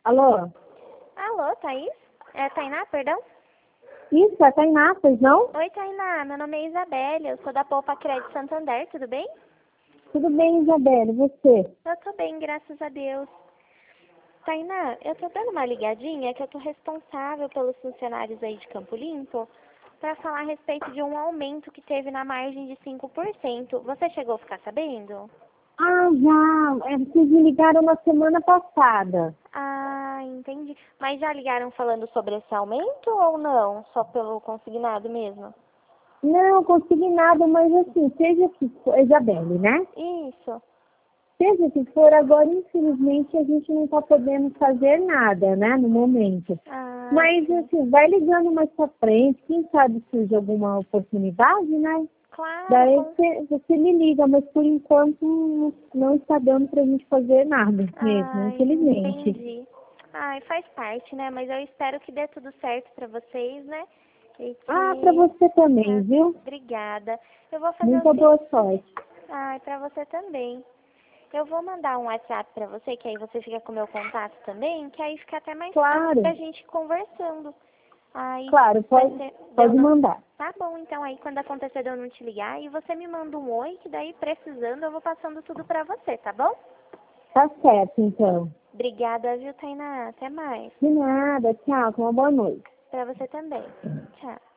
Alô? Alô, Thaís? É Tainá, perdão? Isso, é a Tainá, pois não? Oi, Tainá. Meu nome é Isabelle. Eu sou da Poupa Crédito Santander, tudo bem? Tudo bem, Isabelle, e você? Eu tô bem, graças a Deus. Tainá, eu tô dando uma ligadinha que eu tô responsável pelos funcionários aí de Campo Limpo para falar a respeito de um aumento que teve na margem de 5%. Você chegou a ficar sabendo? Ah, já. Vocês me ligaram na semana passada. Ah, entendi. Mas já ligaram falando sobre esse aumento ou não? Só pelo consignado mesmo? Não, consegui nada, mas assim, seja que for, Isabelle, né? Isso. Seja que for, agora infelizmente a gente não está podendo fazer nada, né, no momento. Ah, Mas sim. assim, vai ligando mais pra frente, quem sabe surge alguma oportunidade, né? Claro, Daí você me liga, mas por enquanto não está dando pra gente fazer nada mesmo, Ai, infelizmente. entendi. Ai, faz parte, né? Mas eu espero que dê tudo certo pra vocês, né? E Ah, pra que... você também, Ah, viu? obrigada. Eu vou fazer o Muita boa seguinte. sorte. Ai, pra você também. Eu vou mandar um WhatsApp pra você, que aí você fica com o meu contato também, que aí fica até mais fácil Claro, pra gente conversando. Aí claro, vai pode, ser... Deu pode não? mandar. Tá bom, então aí quando acontecer de eu não te ligar, aí você me manda um oi, que daí precisando eu vou passando tudo pra você, tá bom? Tá certo, então. Obrigada, viu, Tainá? Até mais. De nada, tchau, uma boa noite. Pra você também. Tchau.